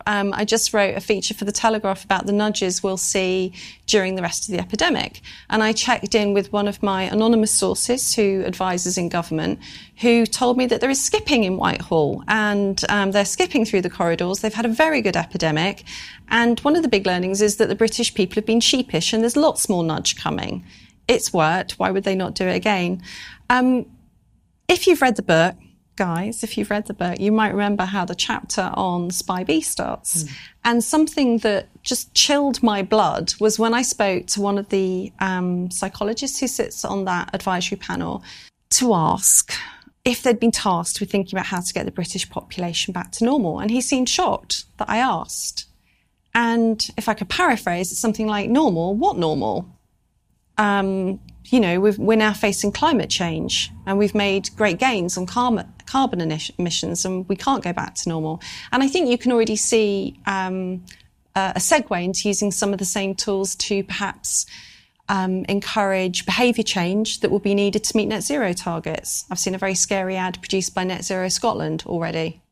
I just wrote a feature for The Telegraph about the nudges we'll see during the rest of the epidemic. And I checked in with one of my anonymous sources who advises in government, who told me that there is skipping in Whitehall, and they're skipping through the corridors. They've had a very good epidemic. And one of the big learnings is that the British people have been sheepish, and there's lots more nudge coming. It's worked. Why would they not do it again? If you've read the book, guys, if you've read the book, you might remember how the chapter on Spy B starts. And something that just chilled my blood was when I spoke to one of the psychologists who sits on that advisory panel to ask if they'd been tasked with thinking about how to get the British population back to normal. And he seemed shocked that I asked. And if I could paraphrase, it's something like, normal? What normal? We're now facing climate change, and we've made great gains on carbon emissions, and we can't go back to normal. And I think you can already see a segue into using some of the same tools to perhaps encourage behaviour change that will be needed to meet net zero targets. I've seen a very scary ad produced by Net Zero Scotland already.